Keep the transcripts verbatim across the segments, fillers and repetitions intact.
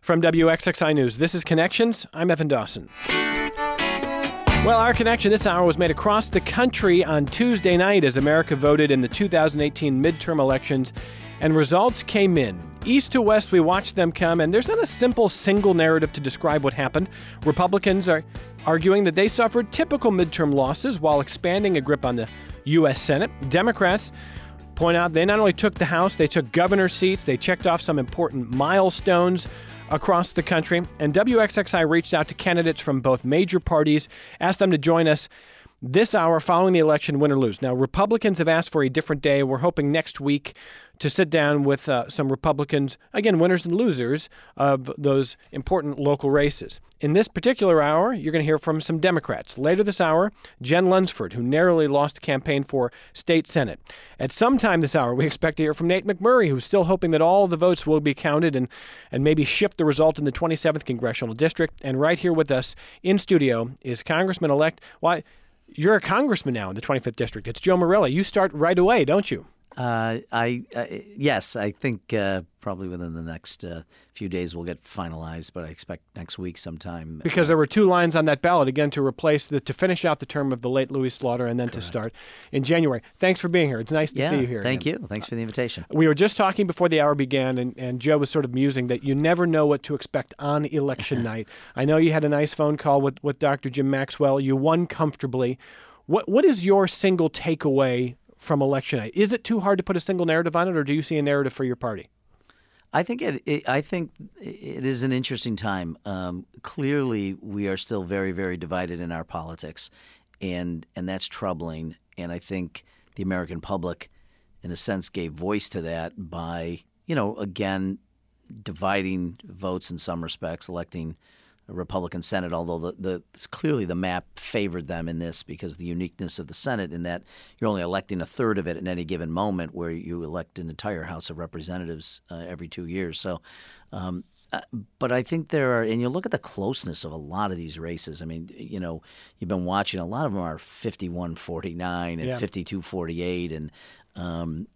From W X X I News, this is Connections. I'm Evan Dawson. Well, our connection this hour was made across the country on Tuesday night as America voted in the two thousand eighteen midterm elections, and results came in. East to west, we watched them come, and there's not a simple single narrative to describe what happened. Republicans are arguing that they suffered typical midterm losses while expanding a grip on the U S Senate. Democrats point out they not only took the House, they took governor seats, they checked off some important milestones across the country, and W X X I reached out to candidates from both major parties, asked them to join us this hour following the election, win or lose. Now, Republicans have asked for a different day. We're hoping next week to sit down with uh, some Republicans, again, winners and losers of those important local races. In this particular hour, you're going to hear from some Democrats. Later this hour, Jen Lunsford, who narrowly lost the campaign for state Senate. At some time this hour, we expect to hear from Nate McMurray, who's still hoping that all the votes will be counted and, and maybe shift the result in the twenty-seventh Congressional District. And right here with us in studio is Congressman-elect, why, you're a congressman now in the twenty-fifth District. It's Joe Morelle. You start right away, don't you? Uh, I uh, yes, I think uh, probably within the next uh, few days we'll get finalized, but I expect next week sometime. Because there were two lines on that ballot, again, to replace the to finish out the term of the late Louis Slaughter and then Correct. To start in January. Thanks for being here. It's nice to yeah, see you here. Thank again. you. Thanks for the invitation. We were just talking before the hour began, and, and Joe was sort of musing that you never know what to expect on election night. I know you had a nice phone call with, with Doctor Jim Maxwell. You won comfortably. What What is your single takeaway from election night? Is it too hard to put a single narrative on it, or do you see a narrative for your party? I think it. it I think it is an interesting time. Um, clearly, we are still very, very divided in our politics, and and that's troubling. And I think the American public, in a sense, gave voice to that by, you know, again, dividing votes in some respects, electing a Republican Senate, although the, the clearly the map favored them in this because the uniqueness of the Senate in that you're only electing a third of it in any given moment, where you elect an entire House of Representatives uh, every two years. So, um, uh, but I think there are, and you look at the closeness of a lot of these races. I mean, you know, you've been watching, a lot of them are fifty-one forty-nine and yeah. fifty-two forty-eight. And um,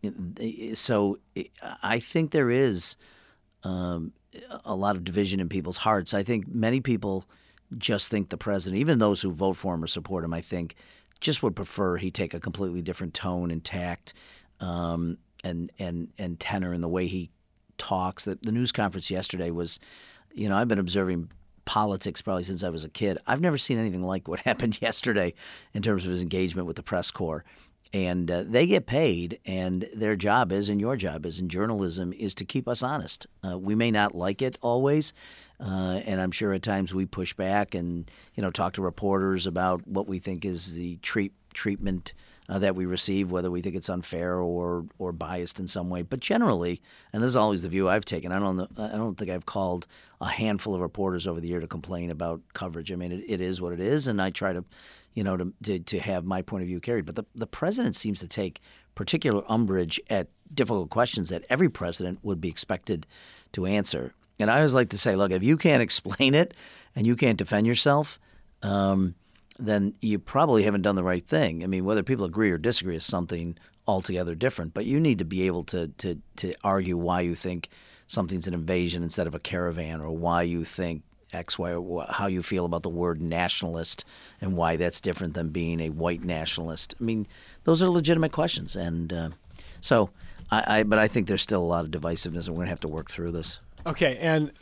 so I think there is um, a lot of division in people's hearts. I think many people just think the president, even those who vote for him or support him, I think just would prefer he take a completely different tone and tact um, and and and tenor in the way he talks. The, the news conference yesterday was, you know, I've been observing politics probably since I was a kid. I've never seen anything like what happened yesterday in terms of his engagement with the press corps. And uh, they get paid, and their job is, and your job is in journalism, is to keep us honest. Uh, we may not like it always, uh, and I'm sure at times we push back and, you know, talk to reporters about what we think is the treat, treatment uh, that we receive, whether we think it's unfair or or biased in some way. But generally, and this is always the view I've taken, I don't know, I don't think I've called a handful of reporters over the year to complain about coverage. I mean, it, it is what it is, and I try to, you know, to, to to have my point of view carried. But the, the president seems to take particular umbrage at difficult questions that every president would be expected to answer. And I always like to say, look, if you can't explain it and you can't defend yourself, um, then you probably haven't done the right thing. I mean, whether people agree or disagree is something altogether different. But you need to be able to to to argue why you think something's an invasion instead of a caravan, or why you think X, Y, or how you feel about the word nationalist and why that's different than being a white nationalist. I mean, those are legitimate questions. And uh, so, I, I, but I think there's still a lot of divisiveness, and we're going to have to work through this. Okay, and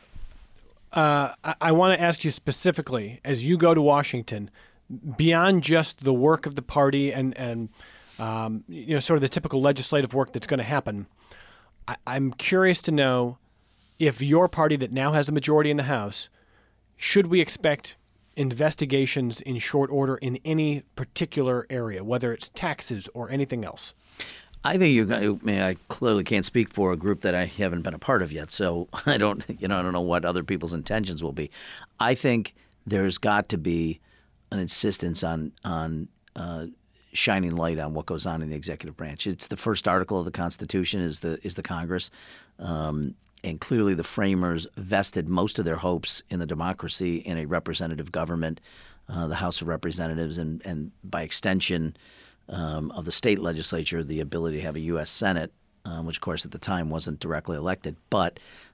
uh, I, I want to ask you specifically, as you go to Washington, beyond just the work of the party and, and um, you know, sort of the typical legislative work that's going to happen, I, I'm curious to know if your party that now has a majority in the House, should we expect investigations in short order in any particular area, whether it's taxes or anything else? I think you're going to, I mean, I clearly can't speak for a group that I haven't been a part of yet, so I don't, you know, I don't know what other people's intentions will be. I think there's got to be an insistence on on uh, shining light on what goes on in the executive branch. It's the first article of the Constitution is the is the Congress. Um, And clearly the framers vested most of their hopes in the democracy in a representative government, uh, the House of Representatives, and, and by extension um, of the state legislature, the ability to have a U S Senate, um, which, of course, at the time wasn't directly elected. But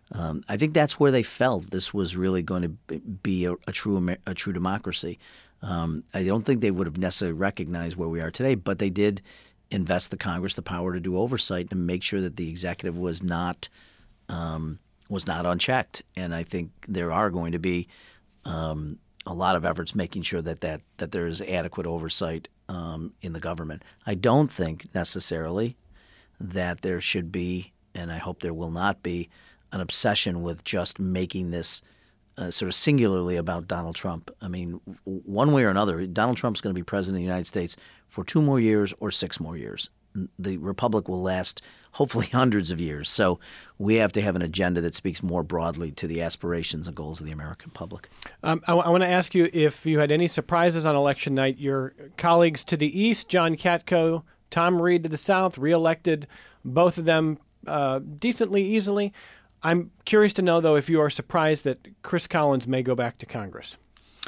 Um, I think that's where they felt this was really going to be a, a true a true democracy. Um, I don't think they would have necessarily recognized where we are today, but they did invest the Congress the power to do oversight and make sure that the executive was not um, was not unchecked. And I think there are going to be um, a lot of efforts making sure that that, that there is adequate oversight um, in the government. I don't think necessarily that there should be, and I hope there will not be, an obsession with just making this uh, sort of singularly about Donald Trump. I mean, one way or another, Donald Trump's going to be president of the United States for two more years or six more years. The republic will last hopefully hundreds of years. So we have to have an agenda that speaks more broadly to the aspirations and goals of the American public. Um, I, w- I want to ask you if you had any surprises on election night. Your colleagues to the east, John Katko, Tom Reed to the south, reelected both of them uh, decently easily. I'm curious to know, though, if you are surprised that Chris Collins may go back to Congress.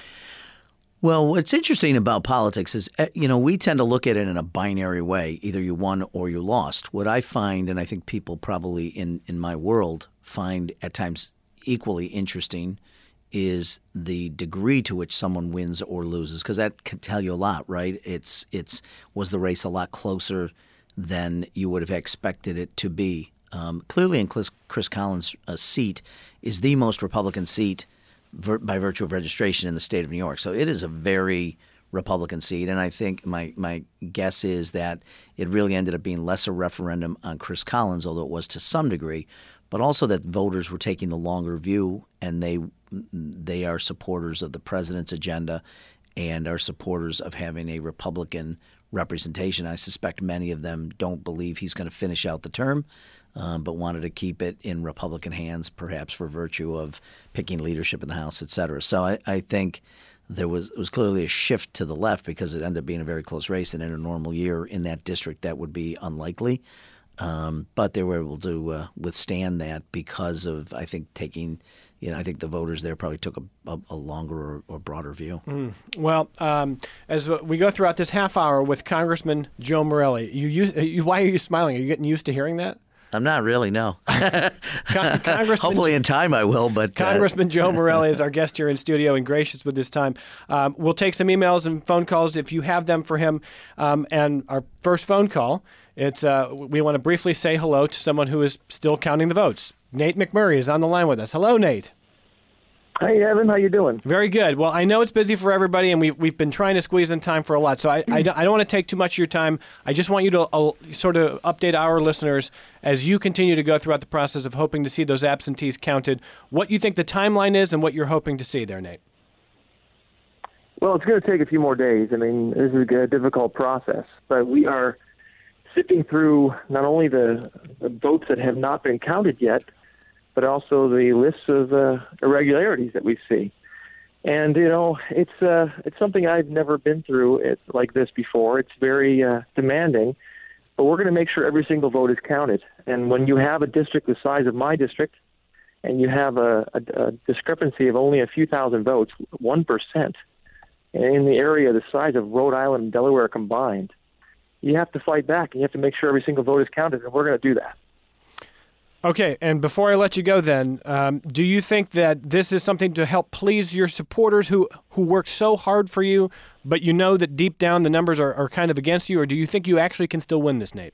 Well, what's interesting about politics is, you know, we tend to look at it in a binary way. Either you won or you lost. What I find, and I think people probably in, in my world find at times equally interesting, is the degree to which someone wins or loses, because that can tell you a lot, right? It's it's was the race a lot closer than you would have expected it to be. Um, clearly, in Chris, Chris Collins' uh, seat is the most Republican seat vir- by virtue of registration in the state of New York. So it is a very Republican seat, and I think my my guess is that it really ended up being less a referendum on Chris Collins, although it was to some degree, but also that voters were taking the longer view, and they they are supporters of the president's agenda and are supporters of having a Republican representation. I suspect many of them don't believe he's going to finish out the term, um, but wanted to keep it in Republican hands, perhaps for virtue of picking leadership in the House, et cetera. So I, I think there was it was clearly a shift to the left because it ended up being a very close race, and in a normal year in that district that would be unlikely. Um, but they were able to uh, withstand that because of, I think, taking, you know, I think the voters there probably took a, a, a longer or, or broader view. Mm. Well, um, as we go throughout this half hour with Congressman Joe Morelle, you, you, why are you smiling? Are you getting used to hearing that? I'm not really, no. Con- Hopefully in time I will, but... Uh... Congressman Joe Morelle is our guest here in studio and gracious with his time. Um, we'll take some emails and phone calls if you have them for him. Um, and our first phone call, it's uh, we want to briefly say hello to someone who is still counting the votes. Nate McMurray is on the line with us. Hello, Nate. Hey, Evan. How you doing? Very good. Well, I know it's busy for everybody, and we've, we've been trying to squeeze in time for a lot, so I, I, don't, I don't want to take too much of your time. I just want you to uh, sort of update our listeners as you continue to go throughout the process of hoping to see those absentees counted, what you think the timeline is and what you're hoping to see there, Nate. Well, it's going to take a few more days. I mean, this is a difficult process, but we are sifting through not only the, the votes that have not been counted yet, but also the lists of uh, irregularities that we see. And, you know, it's uh, it's something I've never been through it like this before. It's very uh, demanding, but we're going to make sure every single vote is counted. And when you have a district the size of my district, and you have a, a, a discrepancy of only a few thousand votes, one percent, in the area the size of Rhode Island and Delaware combined, you have to fight back, and you have to make sure every single vote is counted, and we're going to do that. Okay, and before I let you go then, um, do you think that this is something to help please your supporters who, who worked so hard for you, but you know that deep down the numbers are, are kind of against you, or do you think you actually can still win this, Nate?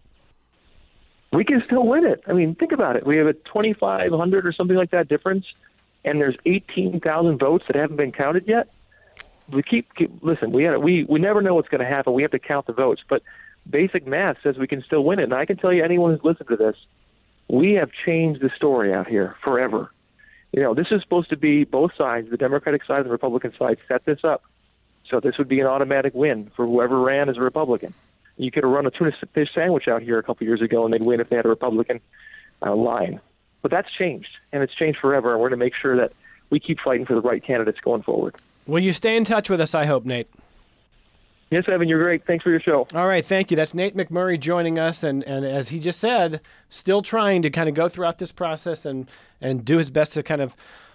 We can still win it. I mean, think about it. We have a twenty-five hundred or something like that difference, and there's eighteen thousand votes that haven't been counted yet. We keep, keep listen, we, had, we, we never know what's going to happen. We have to count the votes, but basic math says we can still win it. And I can tell you, anyone who's listened to this, we have changed the story out here forever. You know, this is supposed to be both sides, the Democratic side and the Republican side, set this up. So this would be an automatic win for whoever ran as a Republican. You could have run a tuna fish sandwich out here a couple years ago, and they'd win if they had a Republican uh, line. But that's changed, and it's changed forever, and we're going to make sure that we keep fighting for the right candidates going forward. Will you stay in touch with us, I hope, Nate? Yes, Evan, you're great. Thanks for your show. All right, thank you. That's Nate McMurray joining us, and, and as he just said, still trying to kind of go throughout this process and, and do his best to kind of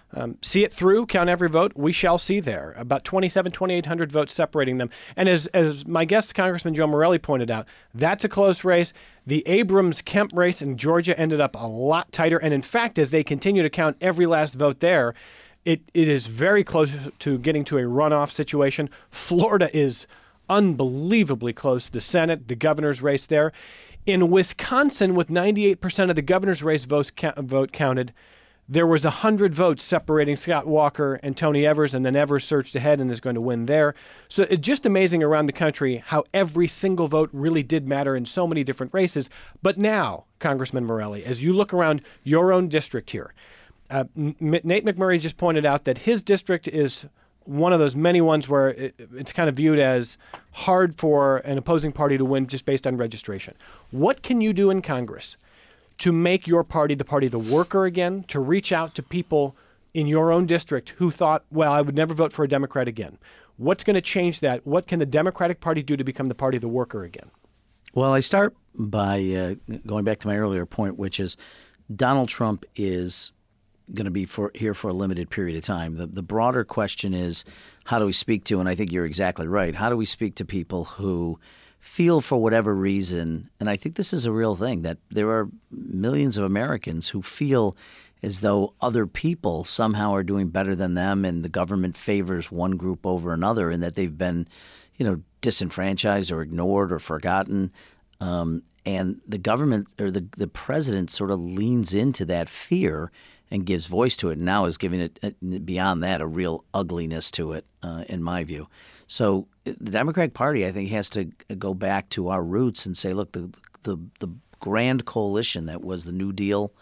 Um, see it through, count every vote. We shall see there. About twenty-seven, twenty-eight hundred votes separating them. And as as my guest, Congressman Joe Morelle, pointed out, that's a close race. The Abrams-Kemp race in Georgia ended up a lot tighter. And in fact, as they continue to count every last vote there, it, it is very close to getting to a runoff situation. Florida is unbelievably close to the Senate, the governor's race there. In Wisconsin, with ninety-eight percent of the governor's race votes vote counted, there was one hundred votes separating Scott Walker and Tony Evers, and then Evers surged ahead and is going to win there. So it's just amazing around the country how every single vote really did matter in so many different races. But now, Congressman Morelle, as you look around your own district here, uh, M- Nate McMurray just pointed out that his district is one of those many ones where it, it's kind of viewed as hard for an opposing party to win just based on registration. What can you do in Congress to make your party the party of the worker again, to reach out to people in your own district who thought, well, I would never vote for a Democrat again? What's going to change that? What can the Democratic Party do to become the party of the worker again? Well, I start by uh, going back to my earlier point, which is Donald Trump is going to be for, here for a limited period of time. The, the broader question is, how do we speak to, and I think you're exactly right, how do we speak to people who feel for whatever reason, and I think this is a real thing, that there are millions of Americans who feel as though other people somehow are doing better than them and the government favors one group over another, and that they've been, you know, disenfranchised or ignored or forgotten. Um, and the government or the, the president sort of leans into that fear and gives voice to it, and now is giving it, beyond that, a real ugliness to it, uh, in my view. So the Democratic Party, I think, has to go back to our roots and say, look, the the, the grand coalition that was the New Deal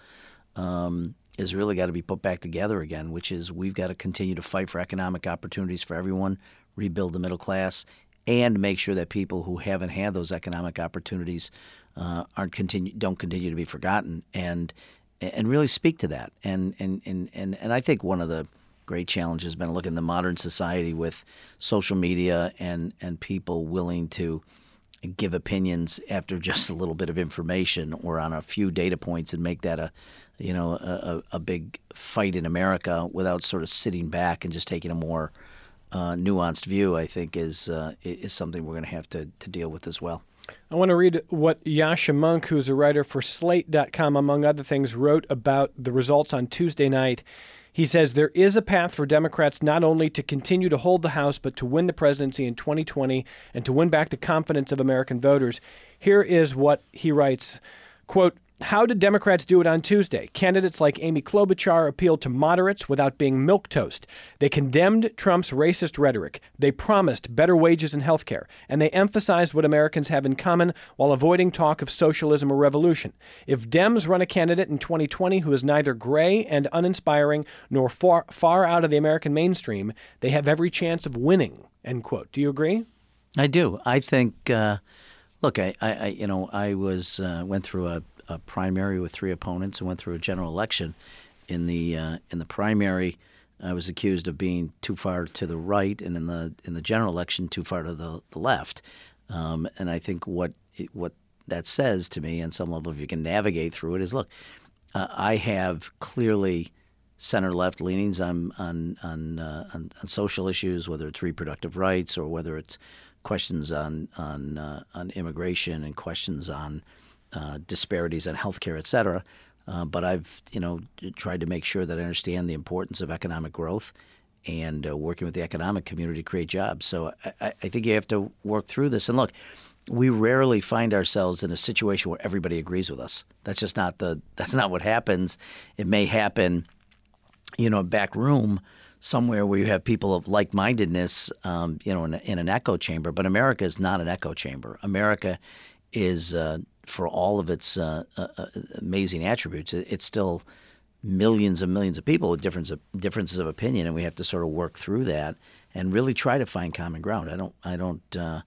um, is really got to be put back together again, which is we've got to continue to fight for economic opportunities for everyone, rebuild the middle class, and make sure that people who haven't had those economic opportunities uh, aren't continue don't continue to be forgotten, and and really speak to that. And and, and, and, and I think one of the great challenge has been looking at the modern society with social media and, and people willing to give opinions after just a little bit of information or on a few data points and make that a, you know, a, a big fight in America without sort of sitting back and just taking a more uh, nuanced view, I think is uh, is something we're going to have to, to deal with as well. I want to read what Yasha Monk, who's a writer for Slate dot com, among other things, wrote about the results on Tuesday night. He says there is a path for Democrats not only to continue to hold the House, but to win the presidency in twenty twenty and to win back the confidence of American voters. Here is what he writes, quote, "How did Democrats do it on Tuesday? Candidates like Amy Klobuchar appealed to moderates without being milquetoast. They condemned Trump's racist rhetoric. They promised better wages and health care. And they emphasized what Americans have in common while avoiding talk of socialism or revolution. If Dems run a candidate in twenty twenty who is neither gray and uninspiring nor far, far out of the American mainstream, they have every chance of winning," end quote. Do you agree? I do. I think, uh, look, I, I, you know, I was uh, went through a a primary with three opponents and went through a general election. In the uh, in the primary, I was accused of being too far to the right, and in the in the general election, too far to the, the left. Um, and I think what it, what that says to me, on some level, if you can navigate through it, is look, uh, I have clearly center-left leanings on on on, uh, on on social issues, whether it's reproductive rights or whether it's questions on on uh, on immigration and questions on Uh, disparities in healthcare, et cetera. Uh, but I've, you know, tried to make sure that I understand the importance of economic growth and uh, working with the economic community to create jobs. So I, I think you have to work through this. And look, we rarely find ourselves in a situation where everybody agrees with us. That's just not the. That's not what happens. It may happen, you know, back room somewhere where you have people of like-mindedness, um, you know, in, a, in an echo chamber. But America is not an echo chamber. America is. Uh, for all of its uh, uh, amazing attributes, it's still millions and millions of people with difference of, differences of opinion, and we have to sort of work through that and really try to find common ground. I don't, I don't, uh,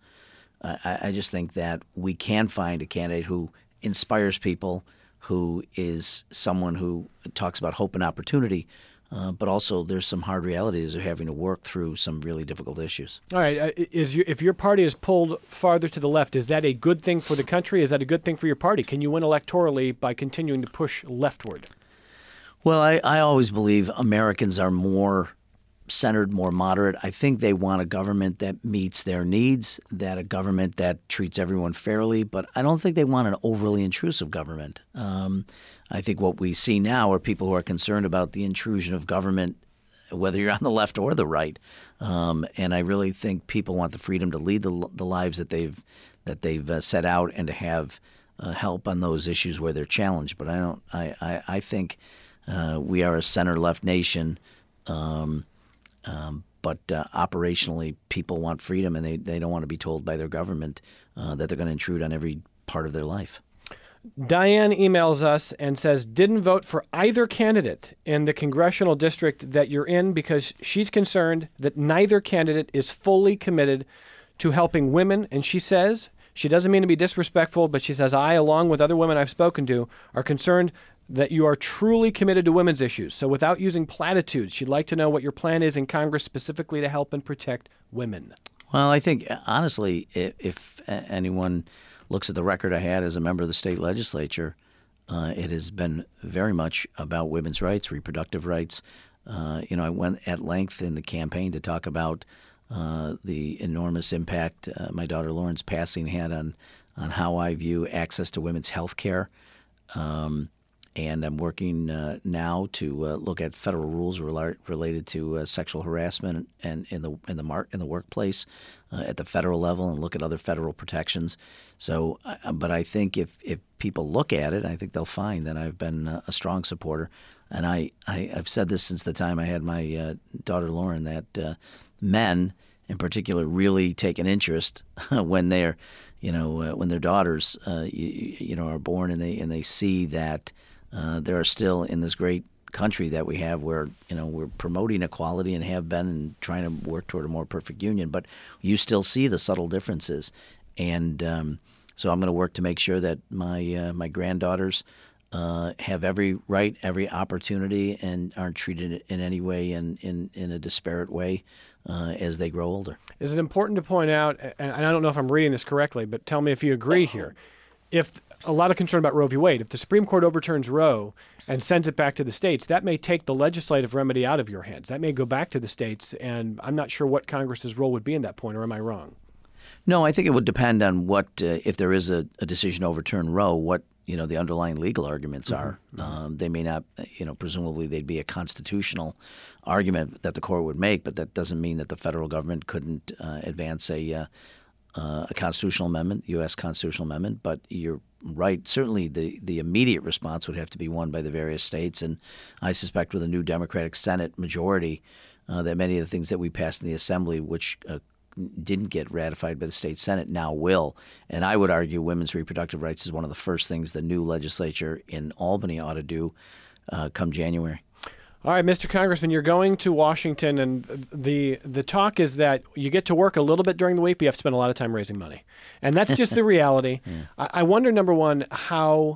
I, I just think that we can find a candidate who inspires people, who is someone who talks about hope and opportunity, uh, but also there's some hard realities of having to work through some really difficult issues. All right. Uh, is your, if your party is pulled farther to the left, is that a good thing for the country? Is that a good thing for your party? Can you win electorally by continuing to push leftward? Well, I, I always believe Americans are more centered, more moderate. I think they want a government that meets their needs, that a government that treats everyone fairly, but I don't think they want an overly intrusive government. Um, I think what we see now are people who are concerned about the intrusion of government, whether you're on the left or the right. Um, and I really think people want the freedom to lead the, the lives that they've that they've uh, set out and to have uh, help on those issues where they're challenged. But I don't. I I, I think uh, we are a center-left nation. Um, Um, but uh, operationally, people want freedom, and they, they don't want to be told by their government uh, that they're going to intrude on every part of their life. Diane emails us and says, didn't vote for either candidate in the congressional district that you're in because she's concerned that neither candidate is fully committed to helping women. And she says, she doesn't mean to be disrespectful, but she says, I, along with other women I've spoken to, are concerned that you are truly committed to women's issues. So without using platitudes, she'd like to know what your plan is in Congress specifically to help and protect women. Well, I think, honestly, if, if anyone looks at the record I had as a member of the state legislature, uh, it has been very much about women's rights, reproductive rights. Uh, you know, I went at length in the campaign to talk about uh, the enormous impact uh, my daughter Lauren's passing had on, on how I view access to women's health care. Um, And I'm working uh, now to uh, look at federal rules rela- related to uh, sexual harassment and in the in the mar- in the workplace uh, at the federal level, and look at other federal protections. So, uh, but I think if, if people look at it, I think they'll find that I've been uh, a strong supporter. And I, I I've said this since the time I had my uh, daughter Lauren, that uh, men in particular really take an interest when they're, you know, uh, when their daughters, uh, you, you know, are born, and they and they see that. Uh, there are still in this great country that we have where, you know, we're promoting equality and have been and trying to work toward a more perfect union, but you still see the subtle differences. And um, so I'm going to work to make sure that my uh, my granddaughters uh, have every right, every opportunity, and aren't treated in any way in, in, in a disparate way uh, as they grow older. Is it important to point out, and I don't know if I'm reading this correctly, but tell me if you agree here, if a lot of concern about Roe v. Wade. If the Supreme Court overturns Roe and sends it back to the states, that may take the legislative remedy out of your hands. That may go back to the states, and I'm not sure what Congress's role would be in that point, or am I wrong? No, I think it would depend on what, uh, if there is a, a decision to overturn Roe, what, you know, the underlying legal arguments are. Mm-hmm. Um, they may not, you know, presumably they'd be a constitutional argument that the court would make, but that doesn't mean that the federal government couldn't uh, advance a uh, uh, a constitutional amendment, U S constitutional amendment. But you're right. Certainly the, the immediate response would have to be won by the various states. And I suspect with a new Democratic Senate majority uh, that many of the things that we passed in the Assembly, which uh, didn't get ratified by the state Senate, now will. And I would argue women's reproductive rights is one of the first things the new legislature in Albany ought to do uh, come January. All right, Mister Congressman, you're going to Washington, and the the talk is that you get to work a little bit during the week, but you have to spend a lot of time raising money. And that's just the reality. Yeah. I, I wonder, number one, how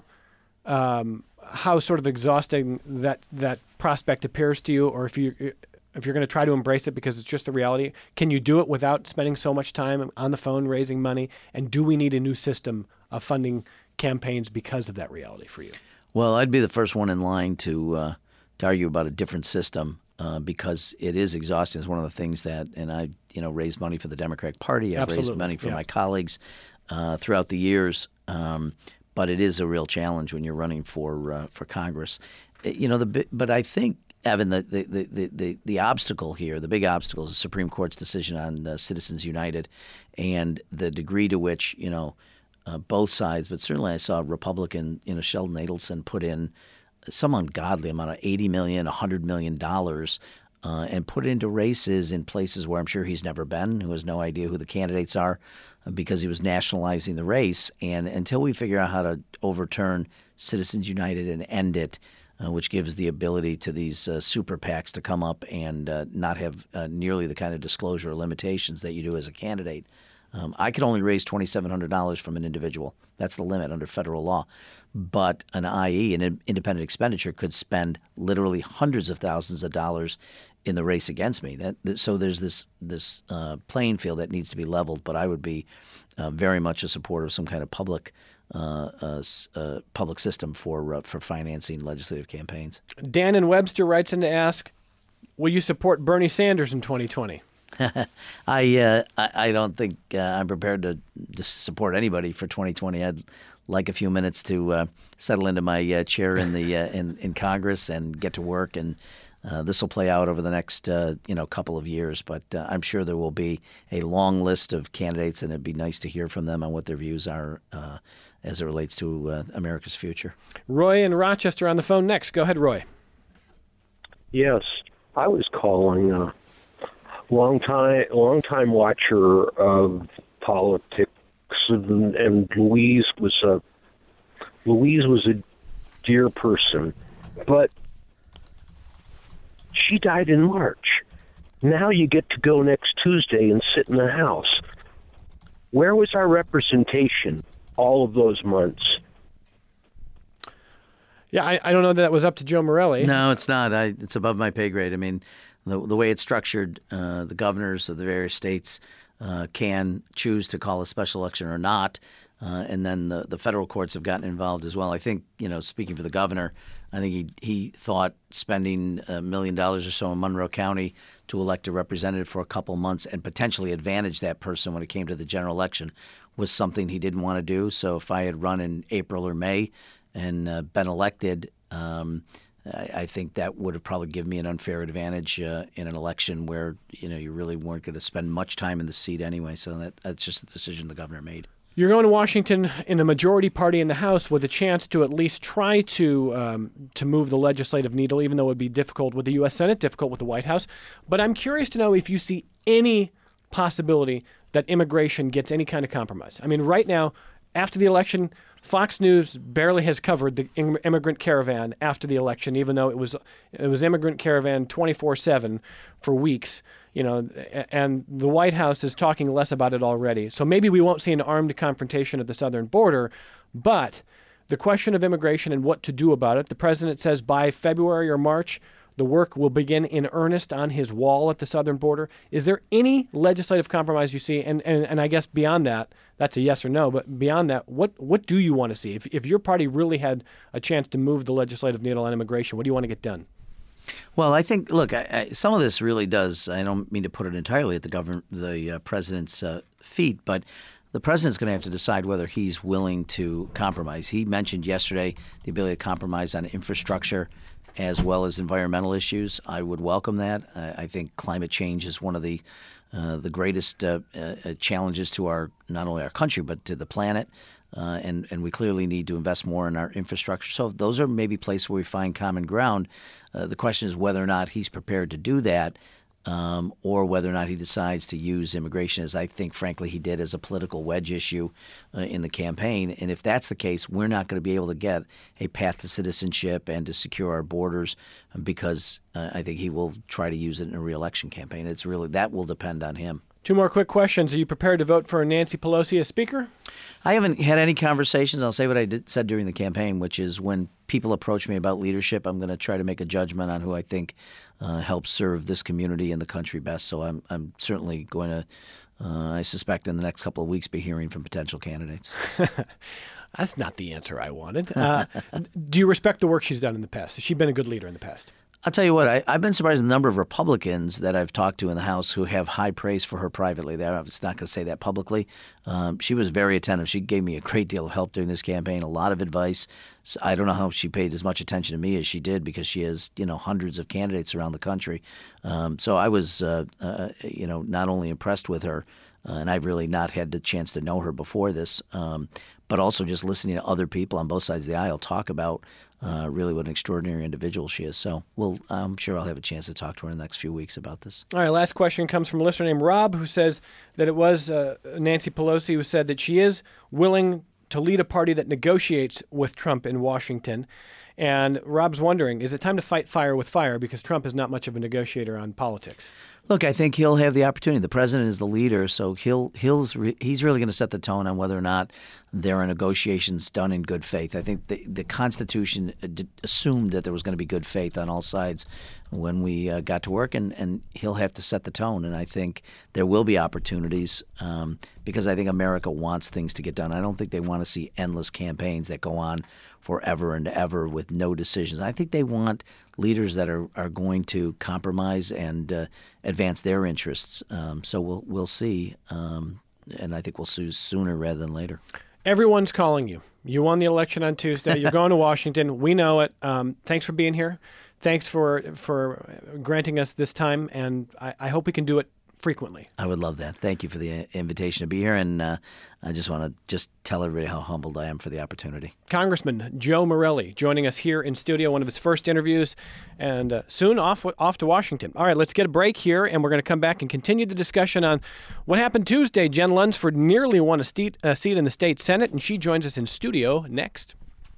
um, how sort of exhausting that that prospect appears to you, or if you if you're going to try to embrace it because it's just the reality. Can you do it without spending so much time on the phone raising money? And do we need a new system of funding campaigns because of that reality for you? Well, I'd be the first one in line to uh, to argue about a different system uh, because it is exhausting. It's one of the things that, and I, you know, raised money for the Democratic Party. I've Absolutely. raised money for yeah. my colleagues uh, throughout the years. Um, but it is a real challenge when you're running for uh, for Congress. You know, the but I think, Evan, the the, the, the, the obstacle here, the big obstacle is the Supreme Court's decision on uh, Citizens United, and the degree to which, you know, uh, both sides, but certainly I saw a Republican, you know, Sheldon Adelson put in some ungodly amount of eighty million dollars, one hundred million dollars uh, and put it into races in places where I'm sure he's never been, who has no idea who the candidates are uh, because he was nationalizing the race. And until we figure out how to overturn Citizens United and end it, Uh, which gives the ability to these uh, super PACs to come up and uh, not have uh, nearly the kind of disclosure or limitations that you do as a candidate. Um, I could only raise twenty-seven hundred dollars from an individual. That's the limit under federal law. But an I E, an independent expenditure, could spend literally hundreds of thousands of dollars in the race against me. That, that, so there's this this uh, playing field that needs to be leveled. But I would be uh, very much a supporter of some kind of public uh, uh, uh, public system for uh, for financing legislative campaigns. Dan in Webster writes in to ask, will you support Bernie Sanders in twenty twenty? I, uh, I I don't think uh, I'm prepared to, to support anybody for twenty twenty. I'd like a few minutes to uh, settle into my uh, chair in the uh, in in Congress and get to work, and uh, this will play out over the next uh, you know couple of years. But uh, I'm sure there will be a long list of candidates, and it'd be nice to hear from them on what their views are uh, as it relates to uh, America's future. Roy in Rochester on the phone next. Go ahead, Roy. Yes, I was calling. Uh, long time, long time watcher of politics, and, and Louise was a Louise was a dear person, but she died in March. Now you get to go next Tuesday and sit in the House. Where was our representation all of those months? Yeah, I, I don't know that that was up to Joe Morelli. No, it's not. I, it's above my pay grade. I mean, the the way it's structured, uh, the governors of the various states uh, can choose to call a special election or not, uh, and then the, the federal courts have gotten involved as well. I think, you know, speaking for the governor, I think he he thought spending a million dollars or so in Monroe County to elect a representative for a couple months and potentially advantage that person when it came to the general election was something he didn't want to do. So if I had run in April or May and uh, been elected, um, I, I think that would have probably given me an unfair advantage uh, in an election where, you know, you really weren't going to spend much time in the seat anyway. So that, that's just a decision the governor made. You're going to Washington in a majority party in the House with a chance to at least try to um, to move the legislative needle, even though it would be difficult with the U S Senate, difficult with the White House. But I'm curious to know if you see any possibility that immigration gets any kind of compromise. I mean, right now, after the election, Fox News barely has covered the immigrant caravan after the election, even though it was it was immigrant caravan twenty-four seven for weeks. You know, and the White House is talking less about it already. So maybe we won't see an armed confrontation at the southern border, but the question of immigration and what to do about it, the president says by February or March, the work will begin in earnest on his wall at the southern border. Is there any legislative compromise you see? And, and, and I guess beyond that, that's a yes or no, but beyond that, what, what do you want to see? If, if your party really had a chance to move the legislative needle on immigration, what do you want to get done? Well, I think, look, I, I, some of this really does, I don't mean to put it entirely at the government, the uh, president's uh, feet, but the president's going to have to decide whether he's willing to compromise. He mentioned yesterday the ability to compromise on infrastructure as well as environmental issues. I would welcome that. I, I think climate change is one of the uh, the greatest uh, uh, challenges to our not only our country but to the planet. Uh, and, and we clearly need to invest more in our infrastructure. So those are maybe places where we find common ground. Uh, the question is whether or not he's prepared to do that, um, or whether or not he decides to use immigration, as I think, frankly, he did as a political wedge issue uh, in the campaign. And if that's the case, we're not going to be able to get a path to citizenship and to secure our borders because uh, I think he will try to use it in a re-election campaign. It's really that will depend on him. Two more quick questions. Are you prepared to vote for Nancy Pelosi as Speaker? I haven't had any conversations. I'll say what I did, said during the campaign, which is when people approach me about leadership, I'm going to try to make a judgment on who I think uh, helps serve this community and the country best. So I'm, I'm certainly going to, uh, I suspect in the next couple of weeks, be hearing from potential candidates. That's not the answer I wanted. Uh, do you respect the work she's done in the past? Has she been a good leader in the past? I'll tell you what, I, I've been surprised at the number of Republicans that I've talked to in the House who have high praise for her privately. I was not going to say that publicly. Um, she was very attentive. She gave me a great deal of help during this campaign, a lot of advice. So I don't know how she paid as much attention to me as she did because she has, you know, hundreds of candidates around the country. Um, so I was, uh, uh, you know, not only impressed with her, uh, and I've really not had the chance to know her before this, um, but also just listening to other people on both sides of the aisle talk about uh, really what an extraordinary individual she is. So we'll, I'm sure I'll have a chance to talk to her in the next few weeks about this. All right, last question comes from a listener named Rob, who says that it was uh, Nancy Pelosi who said that she is willing to lead a party that negotiates with Trump in Washington. And Rob's wondering, is it time to fight fire with fire because Trump is not much of a negotiator on politics? Look, I think he'll have the opportunity. The president is the leader, so he'll he'll he's really going to set the tone on whether or not there are negotiations done in good faith. I think the the Constitution assumed that there was going to be good faith on all sides when we uh, got to work, and, and he'll have to set the tone. And I think there will be opportunities um, because I think America wants things to get done. I don't think they want to see endless campaigns that go on forever and ever with no decisions. I think they want leaders that are, are going to compromise and uh, advance their interests. Um, so we'll we'll see, um, and I think we'll see sooner rather than later. Everyone's calling you. You won the election on Tuesday. You're going to Washington. We know it. Um, thanks for being here. Thanks for for granting us this time, and I, I hope we can do it frequently. I would love that. Thank you for the invitation to be here, and uh, I just want to just tell everybody how humbled I am for the opportunity. Congressman Joe Morelle joining us here in studio, one of his first interviews, and uh, soon off off to Washington. All right, let's get a break here, and we're going to come back and continue the discussion on what happened Tuesday. Jen Lunsford nearly won a seat, a seat in the state Senate, and she joins us in studio next.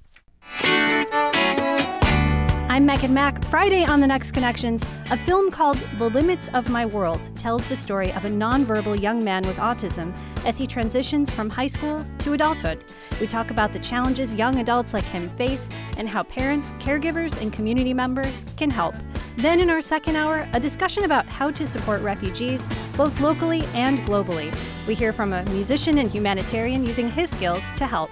I'm Megan Mack. Friday on The Next Connections, a film called The Limits of My World tells the story of a nonverbal young man with autism as he transitions from high school to adulthood. We talk about the challenges young adults like him face and how parents, caregivers, and community members can help. Then in our second hour, a discussion about how to support refugees, both locally and globally. We hear from a musician and humanitarian using his skills to help.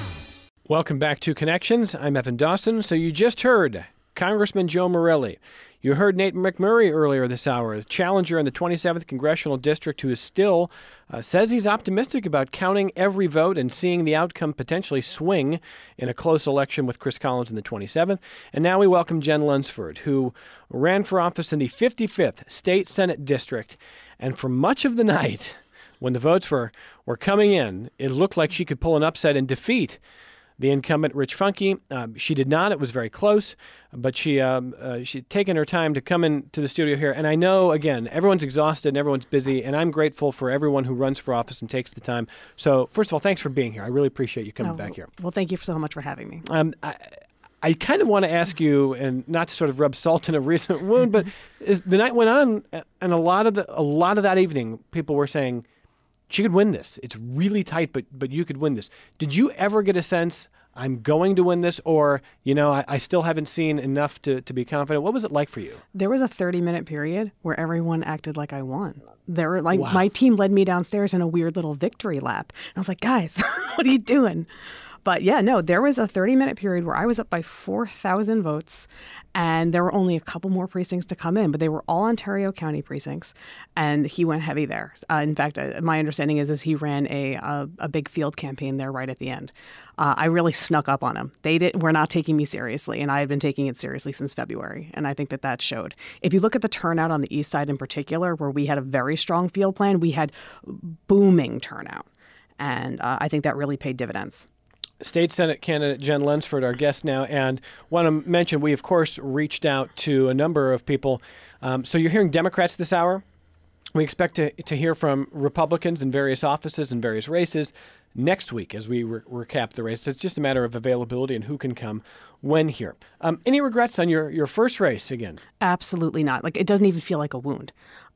Welcome back to Connections. I'm Evan Dawson. So you just heard Congressman Joe Morelle. You heard Nate McMurray earlier this hour, a challenger in the twenty-seventh Congressional District who is still uh, says he's optimistic about counting every vote and seeing the outcome potentially swing in a close election with Chris Collins in the twenty-seventh. And now we welcome Jen Lunsford, who ran for office in the fifty-fifth State Senate District. And for much of the night, when the votes were, were coming in, it looked like she could pull an upset and defeat the incumbent Rich Funke. Um, she did not. It was very close, but she um, uh, she'd taken her time to come into the studio here. And I know, again, everyone's exhausted and everyone's busy, and I'm grateful for everyone who runs for office and takes the time. So, first of all, thanks for being here. I really appreciate you coming oh, back here. Well, thank you so much for having me. Um, I, I kind of want to ask you, and not to sort of rub salt in a recent wound, but as the night went on, and a lot of the a lot of that evening, people were saying, she could win this. It's really tight, but but you could win this. Did you ever get a sense, I'm going to win this, or, you know, I, I still haven't seen enough to, to be confident? What was it like for you? There was a thirty-minute period where everyone acted like I won. There were like Wow. My team led me downstairs in a weird little victory lap. And I was like, guys, what are you doing? But yeah, no, there was a thirty-minute period where I was up by four thousand votes, and there were only a couple more precincts to come in, but they were all Ontario County precincts, and he went heavy there. Uh, in fact, uh, my understanding is, is he ran a, a a big field campaign there right at the end. Uh, I really snuck up on him. They did, were not taking me seriously, and I had been taking it seriously since February, and I think that that showed. If you look at the turnout on the east side in particular, where we had a very strong field plan, we had booming turnout, and uh, I think that really paid dividends. State Senate candidate Jen Lunsford, our guest now, and want to mention we, of course, reached out to a number of people. Um, so you're hearing Democrats this hour. We expect to, to hear from Republicans in various offices and various races next week as we re- recap the race. It's just a matter of availability and who can come when here. Um, any regrets on your, your first race again? Absolutely not. Like, it doesn't even feel like a wound.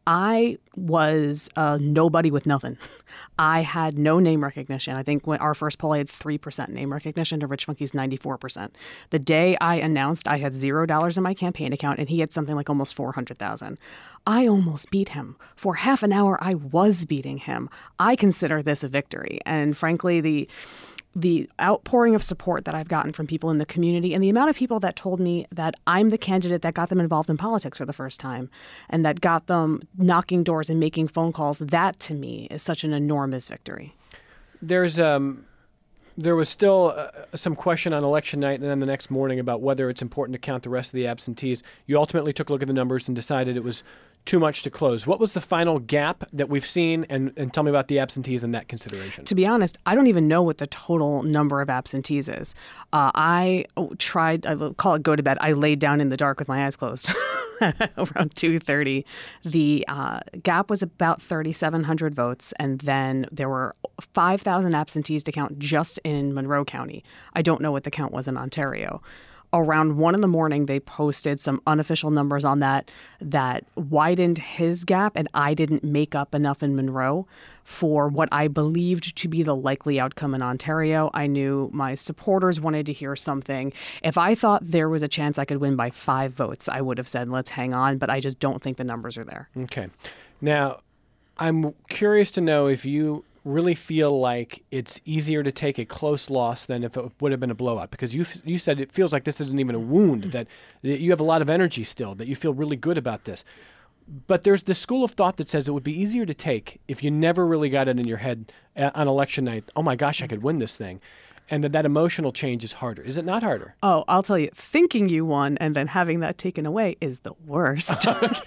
I was a nobody with nothing. I had no name recognition. I think when our first poll, I had three percent name recognition to Rich Funke's ninety-four percent. The day I announced I had zero dollars in my campaign account and he had something like almost four hundred thousand. I almost beat him. For half an hour, I was beating him. I consider this a victory. And frankly, the the outpouring of support that I've gotten from people in the community and the amount of people that told me that I'm the candidate that got them involved in politics for the first time and that got them knocking doors and making phone calls, that to me is such an enormous victory. There's um, there was still uh, some question on election night and then the next morning about whether it's important to count the rest of the absentees. You ultimately took a look at the numbers and decided it was too much to close. What was the final gap that we've seen? And, and tell me about the absentees and that consideration. To be honest, I don't even know what the total number of absentees is. Uh, I tried, I will call it go to bed. I laid down in the dark with my eyes closed around two thirty. The uh, gap was about thirty-seven hundred votes, and then there were five thousand absentees to count just in Monroe County. I don't know what the count was in Ontario. around one in the morning, they posted some unofficial numbers on that that widened his gap, and I didn't make up enough in Monroe for what I believed to be the likely outcome in Ontario. I knew my supporters wanted to hear something. If I thought there was a chance I could win by five votes, I would have said, let's hang on, but I just don't think the numbers are there. Okay. Now, I'm curious to know if you really feel like it's easier to take a close loss than if it would have been a blowout, because you you said it feels like this isn't even a wound, that, that you have a lot of energy still, that you feel really good about this. But there's this school of thought that says it would be easier to take if you never really got it in your head on election night, oh my gosh, I could win this thing. And that that emotional change is harder. Is it not harder? Oh, I'll tell you, thinking you won and then having that taken away is the worst.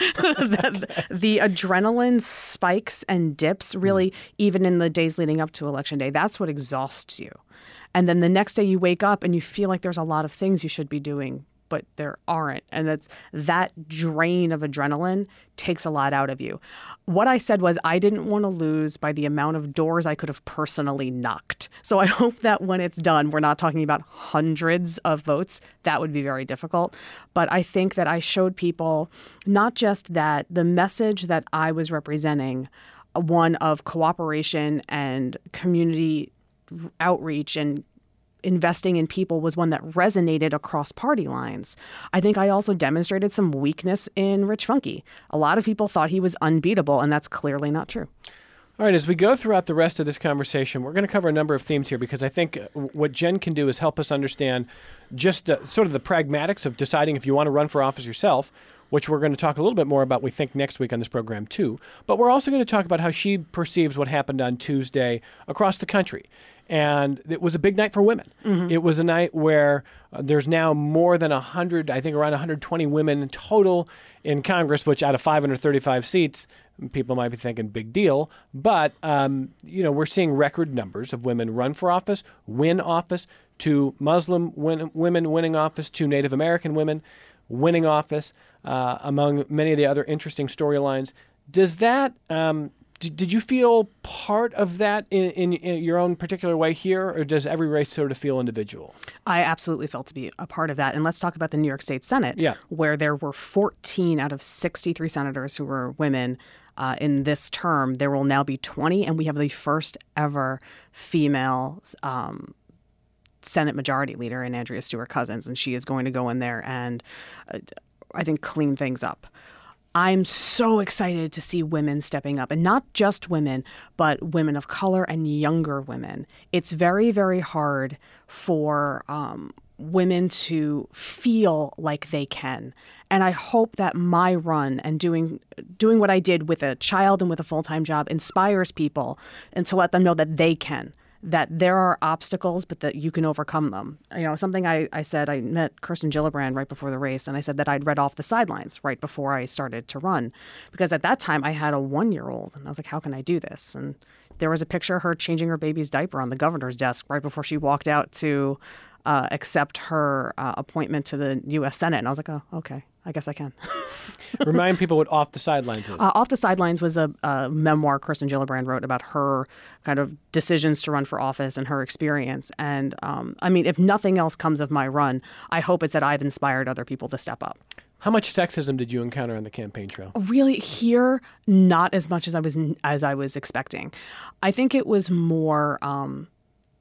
the, the adrenaline spikes and dips really, mm. even in the days leading up to Election Day, that's what exhausts you. And then the next day you wake up and you feel like there's a lot of things you should be doing, but there aren't. And that's that drain of adrenaline takes a lot out of you. What I said was I didn't want to lose by the amount of doors I could have personally knocked. So I hope that when it's done, we're not talking about hundreds of votes. That would be very difficult. But I think that I showed people not just that the message that I was representing, one of cooperation and community outreach and investing in people, was one that resonated across party lines. I think I also demonstrated some weakness in Rich Funke. A lot of people thought he was unbeatable, and that's clearly not true. All right, as we go throughout the rest of this conversation, we're going to cover a number of themes here, because I think what Jen can do is help us understand just the, sort of the pragmatics of deciding if you want to run for office yourself, which we're going to talk a little bit more about, we think, next week on this program too. But we're also going to talk about how she perceives what happened on Tuesday across the country. And it was a big night for women. Mm-hmm. It was a night where uh, there's now more than one hundred, I think around one hundred twenty women in total in Congress, which out of five hundred thirty-five seats, people might be thinking big deal. But, um, you know, we're seeing record numbers of women run for office, win office, two Muslim win- women winning office, two Native American women winning office, uh, among many of the other interesting storylines. Does that... Um, Did you feel part of that in, in, in your own particular way here, or does every race sort of feel individual? I absolutely felt to be a part of that. And let's talk about the New York State Senate, yeah. where there were fourteen out of sixty-three senators who were women uh, in this term. There will now be twenty, and we have the first ever female um, Senate Majority Leader in Andrea Stewart-Cousins, and she is going to go in there and uh, I think clean things up. I'm so excited to see women stepping up, and not just women, but women of color and younger women. It's very, very hard for um, women to feel like they can. And I hope that my run and doing doing what I did with a child and with a full-time job inspires people, and to let them know that they can. That there are obstacles, but that you can overcome them. You know, something I, I said, I met Kirsten Gillibrand right before the race, and I said that I'd read off the sidelines right before I started to run. Because at that time, I had a one-year-old, and I was like, how can I do this? And there was a picture of her changing her baby's diaper on the governor's desk right before she walked out to uh, accept her uh, appointment to the U S Senate. And I was like, oh, okay, I guess I can. Remind people what Off the Sidelines is. Uh, Off the Sidelines was a, a memoir Kirsten Gillibrand wrote about her kind of decisions to run for office and her experience. And um, I mean, if nothing else comes of my run, I hope it's that I've inspired other people to step up. How much sexism did you encounter on the campaign trail? Really, here, not as much as I was as I was expecting. I think it was more um,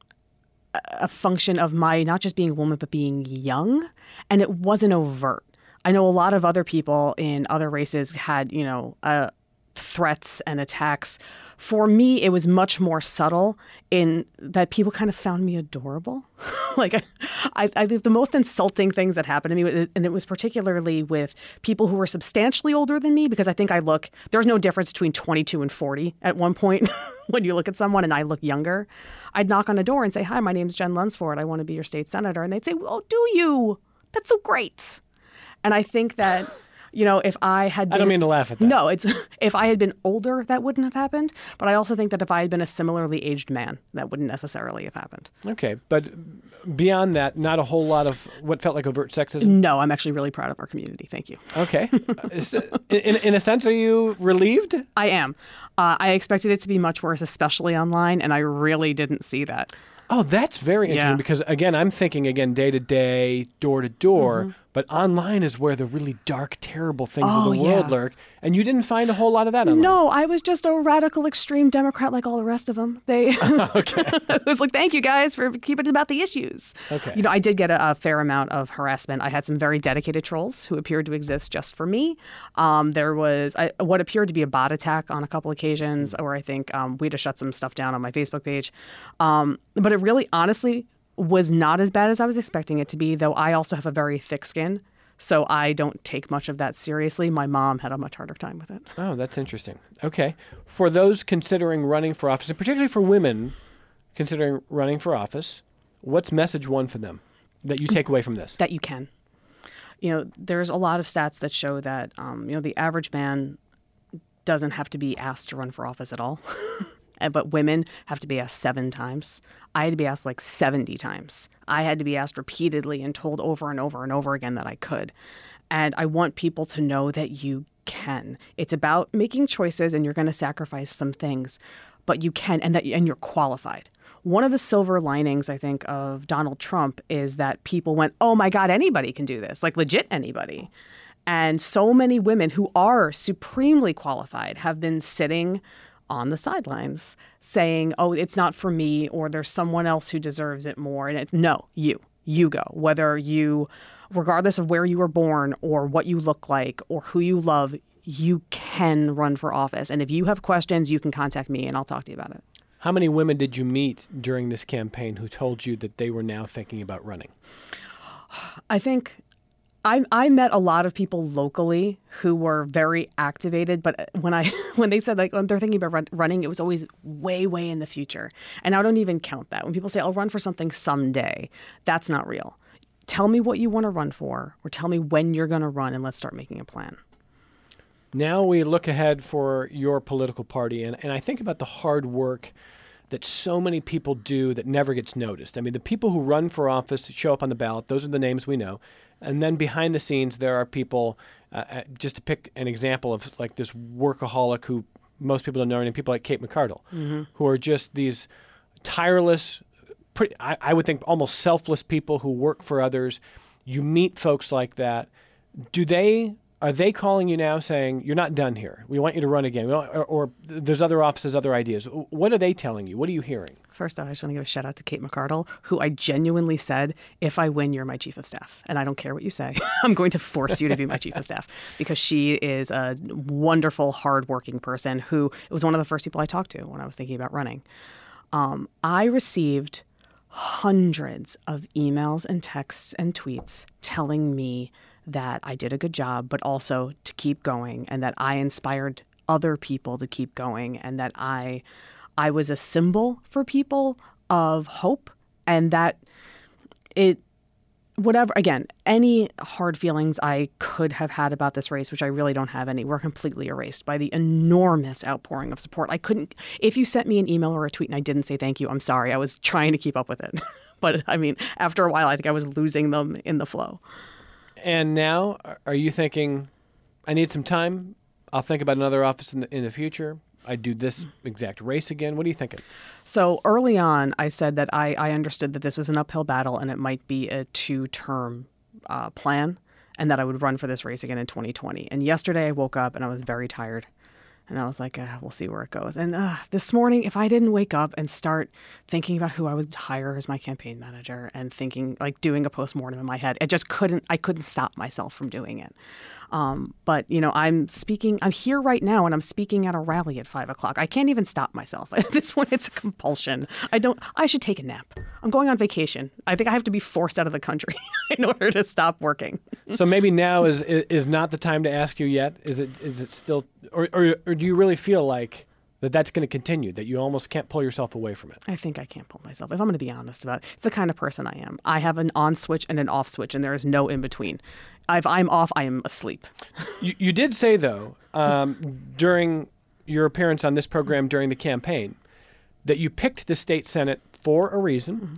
a function of my not just being a woman, but being young, and it wasn't overt. I know a lot of other people in other races had, you know, uh, threats and attacks. For me, it was much more subtle in that people kind of found me adorable. like, I, I think the most insulting things that happened to me, and it was particularly with people who were substantially older than me, because I think I look, there's no difference between twenty-two and forty at one point when you look at someone and I look younger. I'd knock on a door and say, hi, my name's Jen Lunsford. I want to be your state senator. And they'd say, oh, do you? That's so great. And I think that, you know, if I had been... I don't mean to laugh at that. No, it's if I had been older, that wouldn't have happened. But I also think that if I had been a similarly aged man, that wouldn't necessarily have happened. Okay. But beyond that, not a whole lot of what felt like overt sexism? No, I'm actually really proud of our community. Thank you. Okay. in, in a sense, are you relieved? I am. Uh, I expected it to be much worse, especially online, and I really didn't see that. Oh, that's very interesting Yeah. because, again, I'm thinking, again, day to day, door to door, Mm-hmm. but online is where the really dark, terrible things of Oh, the world yeah. lurk. And you didn't find a whole lot of that online. No, I was just a radical extreme Democrat like all the rest of them. They I was like, thank you guys for keeping it about the issues. Okay. You know, I did get a, a fair amount of harassment. I had some very dedicated trolls who appeared to exist just for me. Um, there was I, what appeared to be a bot attack on a couple occasions, where I think um, we had to shut some stuff down on my Facebook page. Um, but it really, honestly, was not as bad as I was expecting it to be, though I also have a very thick skin. So I don't take much of that seriously. My mom had a much harder time with it. Oh, that's interesting. Okay. For those considering running for office, and particularly for women considering running for office, what's message one for them that you take away from this? That you can. You know, there's a lot of stats that show that, um, you know, the average man doesn't have to be asked to run for office at all. But women have to be asked seven times. I had to be asked like seventy times. I had to be asked repeatedly and told over and over and over again that I could. And I want people to know that you can. It's about making choices, and you're going to sacrifice some things, but you can, and that and you're qualified. One of the silver linings, I think, of Donald Trump is that people went, oh my God, anybody can do this, like legit anybody. And so many women who are supremely qualified have been sitting on the sidelines saying, oh, it's not for me, or there's someone else who deserves it more. And it's, no, you, you go. Whether you, regardless of where you were born or what you look like or who you love, you can run for office. And if you have questions, you can contact me and I'll talk to you about it. How many women did you meet during this campaign who told you that they were now thinking about running? I think I, I met a lot of people locally who were very activated, but when I when they said like when they're thinking about run, running, it was always way, way in the future. And I don't even count that. When people say, I'll run for something someday, that's not real. Tell me what you want to run for, or tell me when you're going to run, and let's start making a plan. Now we look ahead for your political party, and, and I think about the hard work that so many people do that never gets noticed. I mean, the people who run for office, show up on the ballot, those are the names we know. And then behind the scenes, there are people, uh, just to pick an example of like this workaholic who most people don't know, and people like Kate McCardle, mm-hmm. who are just these tireless, pretty, I, I would think almost selfless people who work for others. You meet folks like that. Do they... Are they calling you now saying, you're not done here, we want you to run again, or, or, or there's other offices, other ideas? What are they telling you? What are you hearing? First off, I just want to give a shout out to Kate McCardle, who I genuinely said, if I win, you're my chief of staff. And I don't care what you say. I'm going to force you to be my chief of staff, because she is a wonderful, hardworking person who it was one of the first people I talked to when I was thinking about running. Um, I received hundreds of emails and texts and tweets telling me that I did a good job, but also to keep going, and that I inspired other people to keep going, and that I I was a symbol for people of hope, and that it, whatever, again, any hard feelings I could have had about this race, which I really don't have any, were completely erased by the enormous outpouring of support. I couldn't, if you sent me an email or a tweet and I didn't say thank you, I'm sorry. I was trying to keep up with it. But I mean, after a while, I think I was losing them in the flow. And now, are you thinking, I need some time, I'll think about another office in the, in the future, I do this exact race again? What are you thinking? So early on, I said that I, I understood that this was an uphill battle and it might be a two-term uh, plan, and that I would run for this race again in twenty twenty. And yesterday I woke up and I was very tired. And I was like, uh, we'll see where it goes. And uh, this morning, if I didn't wake up and start thinking about who I would hire as my campaign manager and thinking, like doing a postmortem in my head, it just couldn't, I couldn't stop myself from doing it. Um, but, you know, I'm speaking, I'm here right now and I'm speaking at a rally at five o'clock. I can't even stop myself. At this point, it's a compulsion. I don't, I should take a nap. I'm going on vacation. I think I have to be forced out of the country in order to stop working. So maybe now is is not the time to ask you yet? Is it is it still, or or, or do you really feel like that that's going to continue, that you almost can't pull yourself away from it? I think I can't pull myself. If I'm going to be honest about it, it's the kind of person I am. I have an on switch and an off switch, and there is no in between. If I'm off, I am asleep. You, you did say, though, um, during your appearance on this program during the campaign, that you picked the state Senate for a reason, mm-hmm.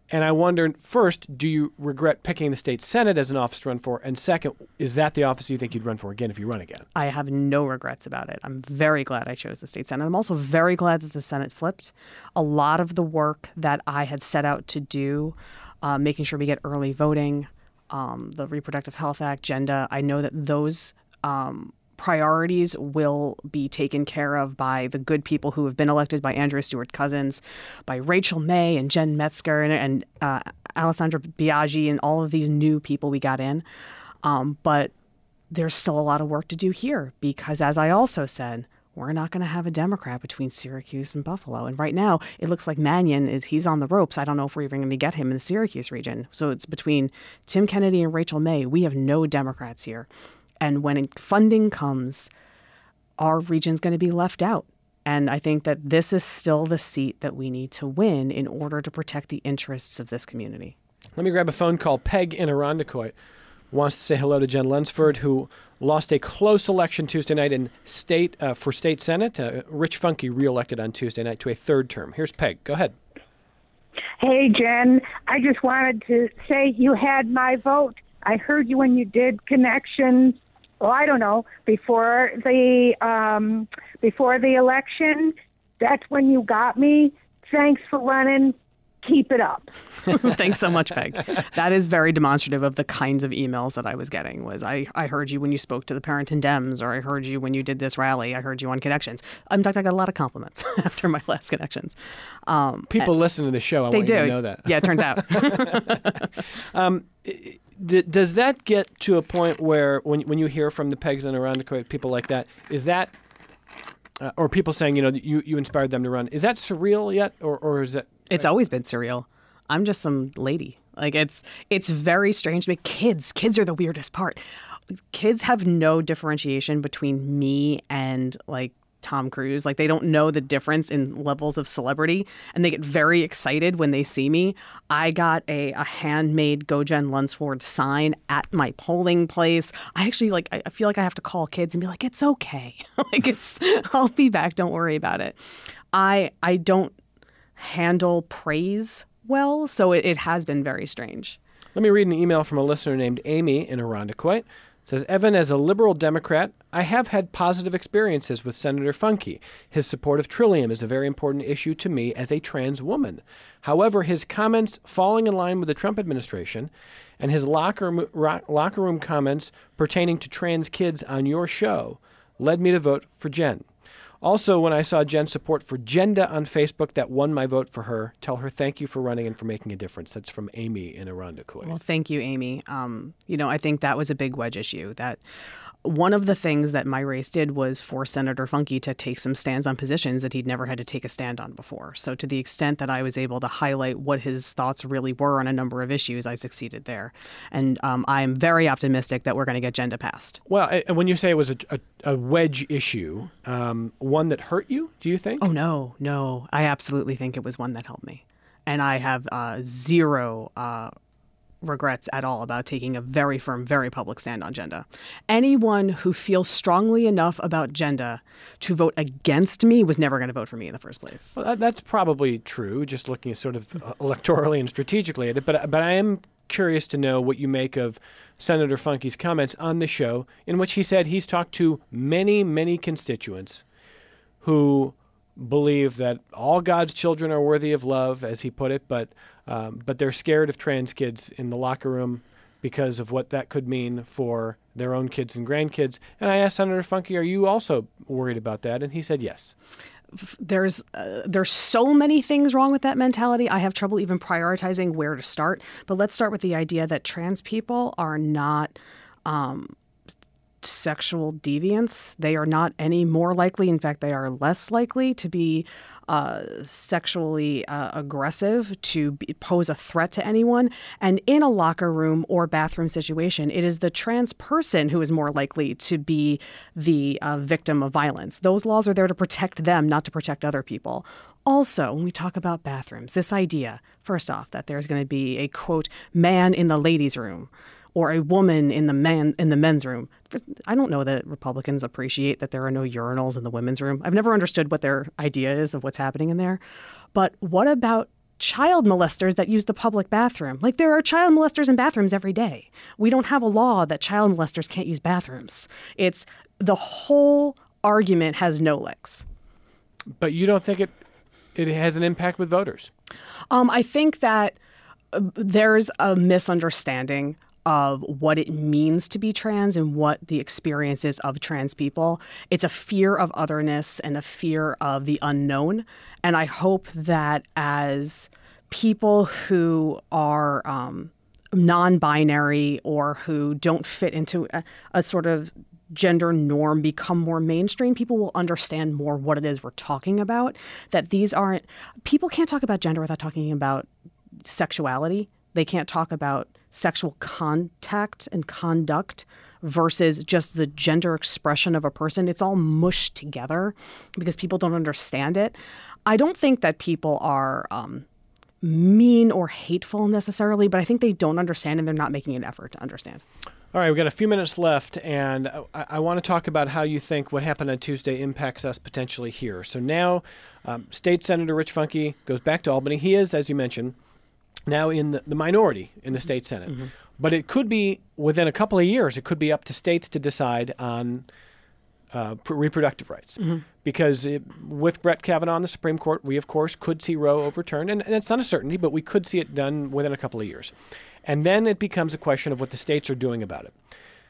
And I wonder, first, do you regret picking the state Senate as an office to run for? And second, is that the office you think you'd run for again if you run again? I have no regrets about it. I'm very glad I chose the state Senate. I'm also very glad that the Senate flipped. A lot of the work that I had set out to do, uh, making sure we get early voting, um, the Reproductive Health Act, Genda, I know that those um, priorities will be taken care of by the good people who have been elected, by Andrea Stewart-Cousins, by Rachel May and Jen Metzger and, and uh, Alessandra Biaggi and all of these new people we got in. Um, but there's still a lot of work to do here because, as I also said, we're not going to have a Democrat between Syracuse and Buffalo. And right now, it looks like Mannion is he's on the ropes. I don't know if we're even going to get him in the Syracuse region. So it's between Tim Kennedy and Rachel May. We have no Democrats here. And when funding comes, our region's going to be left out. And I think that this is still the seat that we need to win in order to protect the interests of this community. Let me grab a phone call. Peg in Irondequoit wants to say hello to Jen Lunsford, who lost a close election Tuesday night in state uh, for state Senate. Uh, Rich Funke reelected on Tuesday night to a third term. Here's Peg. Go ahead. Hey, Jen. I just wanted to say you had my vote. I heard you when you did Connections. Well, I don't know, before the um, before the election. That's when you got me. Thanks for running. Keep it up. Thanks so much, Peg. That is very demonstrative of the kinds of emails that I was getting. Was I, I heard you when you spoke to the Parrington Dems, or I heard you when you did this rally. I heard you on Connections. In fact, I got a lot of compliments after my last Connections. Um, People listen to the show. I they want do. you to know that. Yeah, it turns out. um, d- does that get to a point where when when you hear from the Pegs in Irondequoit, people like that, is that, uh, or people saying, you know, you, you inspired them to run, is that surreal yet, or, or is it? It's always been surreal. I'm just some lady. Like it's it's very strange to me. Kids, kids are the weirdest part. Kids have no differentiation between me and like Tom Cruise. Like they don't know the difference in levels of celebrity, and they get very excited when they see me. I got a, a handmade Go Jen Lunsford sign at my polling place. I actually like I feel like I have to call kids and be like, it's okay. Like it's I'll be back. Don't worry about it. I I don't handle praise well, so it, it has been very strange. Let me read an email from a listener named Amy in Irondequoit. It says, Evan, as a liberal Democrat, I have had positive experiences with Senator Funke. His support of Trillium is a very important issue to me as a trans woman. However, his comments falling in line with the Trump administration and his locker room, locker room comments pertaining to trans kids on your show led me to vote for Jen. Also, when I saw Jen's support for Genda on Facebook, that won my vote for her. Tell her thank you for running and for making a difference. That's from Amy in Irondequoit. Well, thank you, Amy. Um, you know, I think that was a big wedge issue. That one of the things that my race did was force Senator Funke to take some stands on positions that he'd never had to take a stand on before. So to the extent that I was able to highlight what his thoughts really were on a number of issues, I succeeded there. And um, I'm very optimistic that we're going to get Genda passed. Well, and when you say it was a, a, a wedge issue, um, one that hurt you, do you think? Oh, no, no. I absolutely think it was one that helped me. And I have uh, zero uh regrets at all about taking a very firm, very public stand on Genda. Anyone who feels strongly enough about Genda to vote against me was never going to vote for me in the first place. Well, that's probably true, just looking sort of electorally and strategically at it. But, but I am curious to know what you make of Senator Funke's comments on the show, in which he said he's talked to many, many constituents who believe that all God's children are worthy of love, as he put it, but um, but they're scared of trans kids in the locker room because of what that could mean for their own kids and grandkids. And I asked Senator Funke, are you also worried about that? And he said yes. There's uh, there's so many things wrong with that mentality. I have trouble even prioritizing where to start. But let's start with the idea that trans people are not um, sexual deviants. They are not any more likely. In fact, they are less likely to be uh, sexually uh, aggressive, to be, pose a threat to anyone. And in a locker room or bathroom situation, it is the trans person who is more likely to be the uh, victim of violence. Those laws are there to protect them, not to protect other people. Also, when we talk about bathrooms, this idea, first off, that there's going to be a, quote, man in the ladies' room, or a woman in the man in the men's room. I don't know that Republicans appreciate that there are no urinals in the women's room. I've never understood what their idea is of what's happening in there. But what about child molesters that use the public bathroom. Like, there are child molesters in bathrooms every day. We don't have a law that child molesters can't use bathrooms. It's the whole argument has no legs. But you don't think it it has an impact with voters? Um, I think that uh, there's a misunderstanding of what it means to be trans and what the experience is of trans people. It's a fear of otherness and a fear of the unknown. And I hope that as people who are um, non-binary or who don't fit into a, a sort of gender norm become more mainstream, people will understand more what it is we're talking about, that these aren't, people can't talk about gender without talking about sexuality. They can't talk about sexual contact and conduct versus just the gender expression of a person. It's all mushed together because people don't understand it. I don't think that people are um, mean or hateful necessarily, but I think they don't understand and they're not making an effort to understand. All right, we've got a few minutes left, and I, I want to talk about how you think what happened on Tuesday impacts us potentially here. So now, um, State Senator Rich Funke goes back to Albany. He is, as you mentioned, now in the, the minority in the state Senate. Mm-hmm. But it could be, within a couple of years, it could be up to states to decide on uh, reproductive rights. Mm-hmm. Because it, with Brett Kavanaugh on the Supreme Court, we, of course, could see Roe overturned. And, and it's not a certainty, but we could see it done within a couple of years. And then it becomes a question of what the states are doing about it.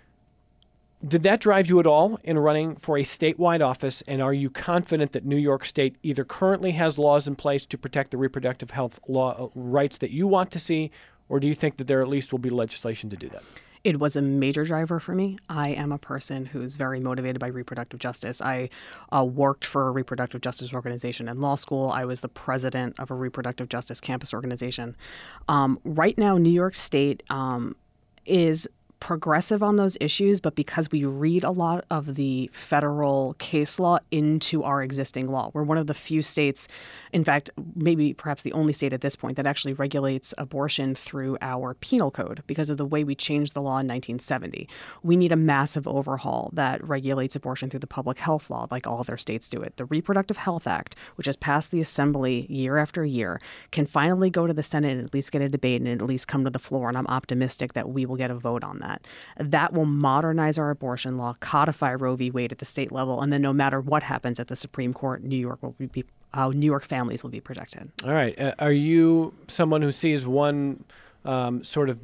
Did that drive you at all in running for a statewide office, and are you confident that New York State either currently has laws in place to protect the reproductive health law uh, rights that you want to see, or do you think that there at least will be legislation to do that? It was a major driver for me. I am a person who's very motivated by reproductive justice. I uh, worked for a reproductive justice organization in law school. I was the president of a reproductive justice campus organization. Um, right now, New York State um, is progressive on those issues, but because we read a lot of the federal case law into our existing law, we're one of the few states, in fact, maybe perhaps the only state at this point that actually regulates abortion through our penal code because of the way we changed the law in nineteen seventy. We need a massive overhaul that regulates abortion through the public health law like all other states do it. The Reproductive Health Act, which has passed the Assembly year after year, can finally go to the Senate and at least get a debate and at least come to the floor, and I'm optimistic that we will get a vote on that. That will modernize our abortion law, codify Roe v. Wade at the state level, and then no matter what happens at the Supreme Court, New York will be uh, New York families will be protected. All right. Uh, are you someone who sees one um, sort of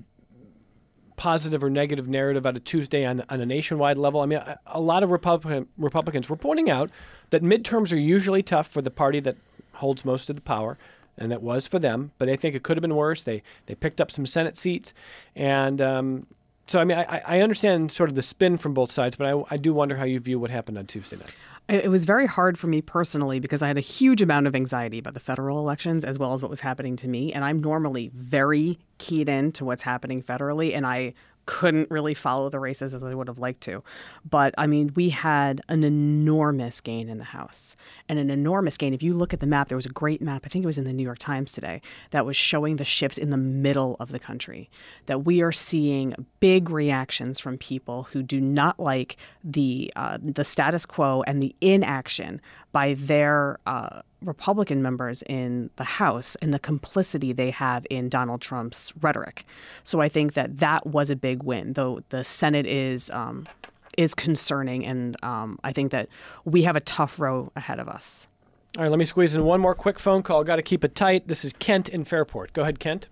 positive or negative narrative out of Tuesday on, on a nationwide level? I mean, a, a lot of Republican, Republicans were pointing out that midterms are usually tough for the party that holds most of the power. And that was for them, but they think it could have been worse. They they picked up some Senate seats, and um, so I mean I, I understand sort of the spin from both sides, but I, I do wonder how you view what happened on Tuesday night. It was very hard for me personally because I had a huge amount of anxiety about the federal elections as well as what was happening to me, and I'm normally very keyed in to what's happening federally, and I couldn't really follow the races as I would have liked to. But, I mean, we had an enormous gain in the House. And an enormous gain. If you look at the map, there was a great map, I think it was in the New York Times today, that was showing the shifts in the middle of the country. That we are seeing big reactions from people who do not like the uh, the status quo and the inaction by their uh, Republican members in the House and the complicity they have in Donald Trump's rhetoric. So I think that that was a big win, though the Senate is um, is concerning, and um, I think that we have a tough row ahead of us. All right, let me squeeze in one more quick phone call. Got to keep it tight. This is Kent in Fairport. Go ahead, Kent.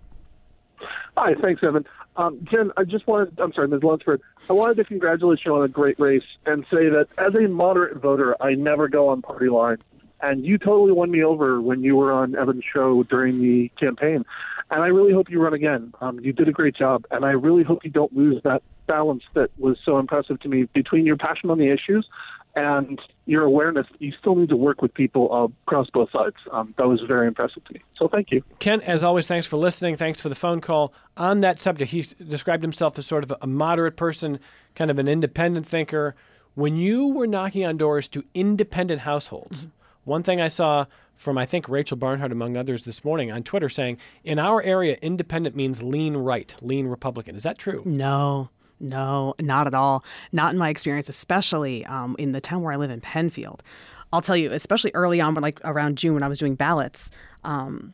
Hi, thanks, Evan. Um, Jen, I just wanted, I'm sorry, Miz Lunsford, I wanted to congratulate you on a great race and say that as a moderate voter, I never go on party line. And you totally won me over when you were on Evan's show during the campaign. And I really hope you run again. Um, you did a great job. And I really hope you don't lose that balance that was so impressive to me between your passion on the issues and your awareness. You still need to work with people uh, across both sides. Um, that was very impressive to me. So thank you. Kent, as always, thanks for listening. Thanks for the phone call. On that subject, he described himself as sort of a moderate person, kind of an independent thinker. When you were knocking on doors to independent households, mm-hmm. one thing I saw from, I think, Rachel Barnhart, among others, this morning on Twitter saying, in our area, independent means lean right, lean Republican. Is that true? No. No, not at all. Not in my experience, especially um, in the town where I live in Penfield. I'll tell you, especially early on, when, like around June when I was doing ballots, um,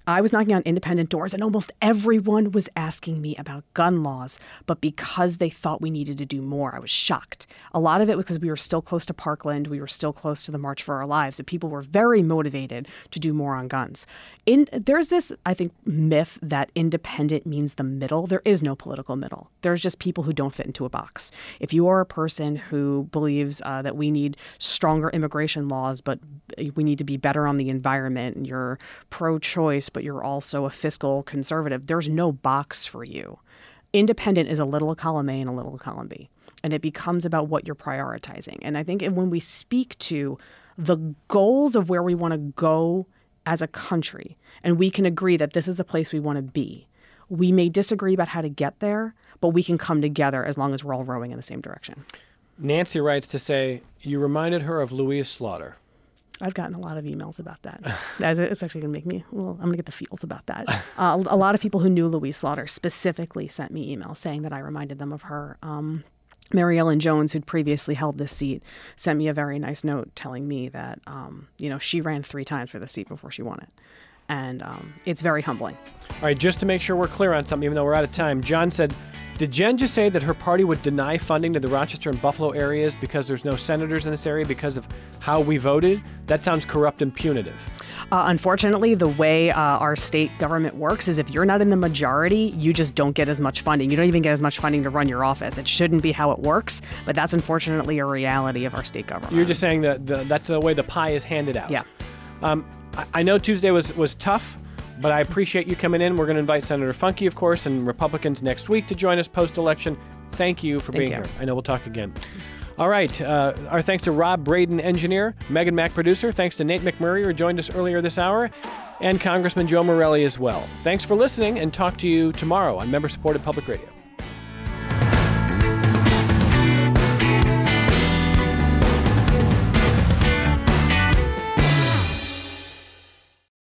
I was knocking on independent doors, and almost everyone was asking me about gun laws. But because they thought we needed to do more, I was shocked. A lot of it was because we were still close to Parkland. We were still close to the March for Our Lives. And people were very motivated to do more on guns. In, there's this, I think, myth that independent means the middle. There is no political middle. There's just people who don't fit into a box. If you are a person who believes uh, that we need stronger immigration laws, but we need to be better on the environment, and you're pro-choice, but you're also a fiscal conservative, there's no box for you. Independent is a little column A and a little column B, and it becomes about what you're prioritizing. And I think when we speak to the goals of where we want to go as a country, and we can agree that this is the place we want to be, we may disagree about how to get there, but we can come together as long as we're all rowing in the same direction. Nancy writes to say, you reminded her of Louise Slaughter. I've gotten a lot of emails about that. It's actually going to make me, well, I'm going to get the feels about that. Uh, a lot of people who knew Louise Slaughter specifically sent me emails saying that I reminded them of her. Um, Mary Ellen Jones, who'd previously held this seat, sent me a very nice note telling me that, um, you know, she ran three times for the seat before she won it. And um, it's very humbling. All right, just to make sure we're clear on something, even though we're out of time, John said, did Jen just say that her party would deny funding to the Rochester and Buffalo areas because there's no senators in this area because of how we voted? That sounds corrupt and punitive. Uh, unfortunately, the way uh, our state government works is if you're not in the majority, you just don't get as much funding. You don't even get as much funding to run your office. It shouldn't be how it works, but that's unfortunately a reality of our state government. You're just saying that the, that's the way the pie is handed out. Yeah. Um, I, I know Tuesday was, was tough, but I appreciate you coming in. We're going to invite Senator Funke, of course, and Republicans next week to join us post-election. Thank you for Thank being you. here. I know we'll talk again. All right. Uh, our thanks to Rob Braden, engineer, Megan Mack, producer. Thanks to Nate McMurray, who joined us earlier this hour, and Congressman Joe Morelli as well. Thanks for listening, and talk to you tomorrow on member-supported Public Radio.